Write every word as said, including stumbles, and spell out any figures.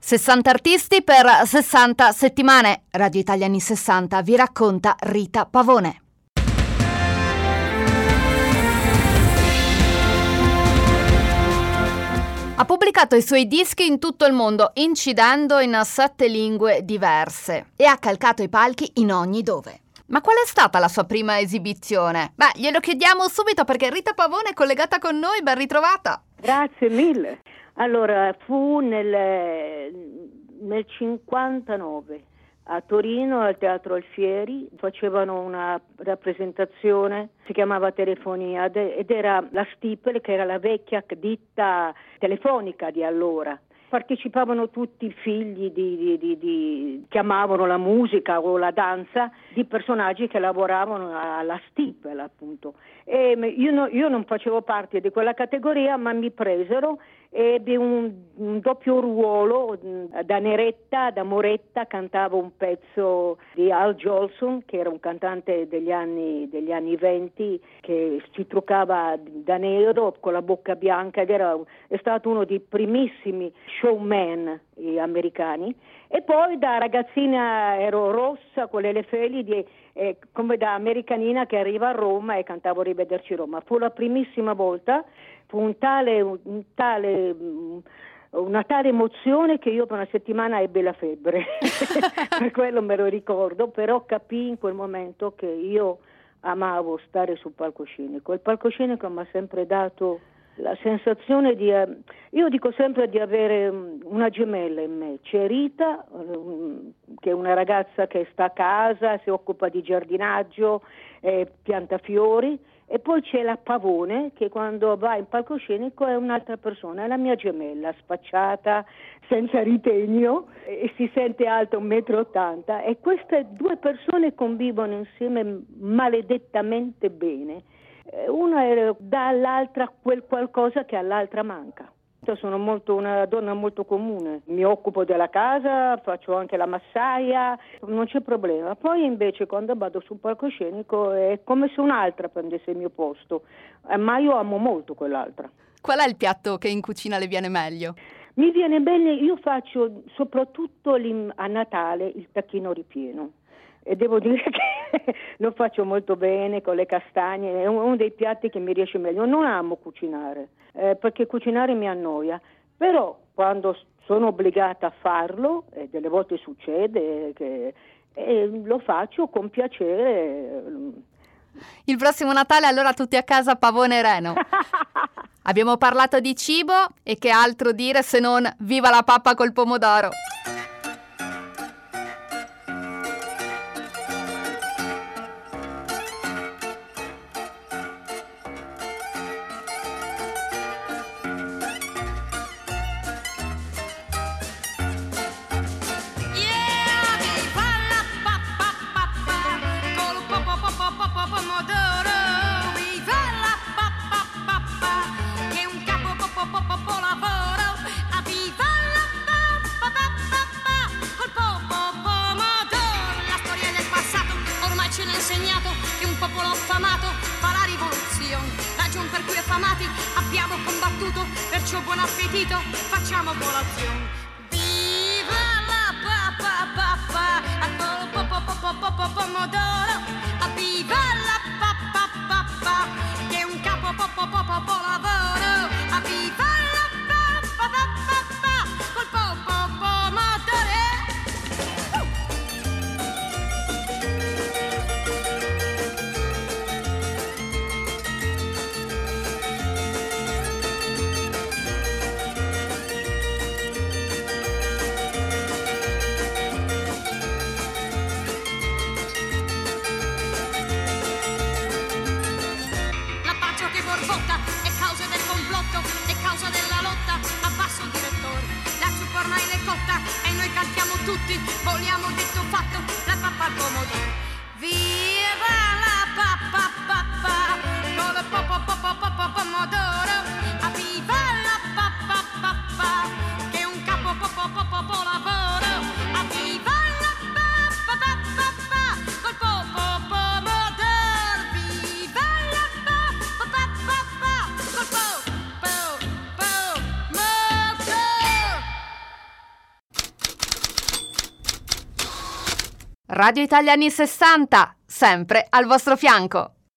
sessanta artisti per sessanta settimane. Radio Italia anni sessanta vi racconta Rita Pavone. Ha pubblicato i suoi dischi in tutto il mondo, incidendo in sette lingue diverse, e ha calcato i palchi in ogni dove. Ma qual è stata la sua prima esibizione? Beh, glielo chiediamo subito perché Rita Pavone è collegata con noi, ben ritrovata. Grazie mille. Allora, fu nel, nel cinquantanove a Torino, al Teatro Alfieri, facevano una rappresentazione, si chiamava Telefonia, ed era la Stipel, che era la vecchia ditta telefonica di allora. Partecipavano tutti i figli di, di, di, di chiamavano la musica o la danza di personaggi che lavoravano alla Stipel, appunto. E io, no, io non facevo parte di quella categoria, ma mi presero e ebbi un, un doppio ruolo. Da Neretta, da Moretta, cantavo un pezzo di Al Jolson, che era un cantante degli anni degli anni venti, che si truccava da nero con la bocca bianca, ed era è stato uno dei primissimi showman americani. E poi da ragazzina ero rossa con le felidi, eh, come da americanina che arriva a Roma, e cantavo Rivederci Roma. Fu la primissima volta, fu un tale, un tale, una tale emozione che io per una settimana ebbi la febbre. Per quello me lo ricordo, però capii in quel momento che io amavo stare sul palcoscenico. Il palcoscenico mi ha sempre dato la sensazione di, io dico sempre, di avere una gemella in me. C'è Rita, che è una ragazza che sta a casa, si occupa di giardinaggio, eh, pianta fiori, e poi c'è la Pavone, che quando va in palcoscenico è un'altra persona, è la mia gemella, spacciata, senza ritegno, e si sente alta un metro e ottanta, e queste due persone convivono insieme maledettamente bene. Una dà all'altra quel qualcosa che all'altra manca. Io sono molto una donna molto comune, mi occupo della casa, faccio anche la massaia, non c'è problema. Poi invece quando vado sul palcoscenico è come se un'altra prendesse il mio posto, eh, ma io amo molto quell'altra. Qual è il piatto che in cucina le viene meglio? Mi viene bene, io faccio soprattutto a Natale il tacchino ripieno. E devo dire che lo faccio molto bene con le castagne, è uno dei piatti che mi riesce meglio. Non amo cucinare, eh, perché cucinare mi annoia, però quando sono obbligata a farlo, e delle volte succede, che, eh, lo faccio con piacere. Il prossimo Natale allora tutti a casa Pavone e Reno. Abbiamo parlato di cibo, e che altro dire se non viva la pappa col pomodoro. Abbiamo combattuto, perciò buon appetito, facciamo colazione. Viva la pappa pappa, a po pomodoro, viva la pappa pappa, che è un capo popo popo po lavoro, viva la pappa pappa pappa, col popo pomodoro. Tutti vogliamo detto fatto la pappa al pomodoro. Viva la pappa pappa con il popo popo popo pomodoro. Viva la pappa pappa che è un capo popo popo po lavoro. Viva la pappa pappa col popo pomodoro. Viva la pappa pappa col popo pomodoro. Radio Italia anni sessanta, sempre al vostro fianco.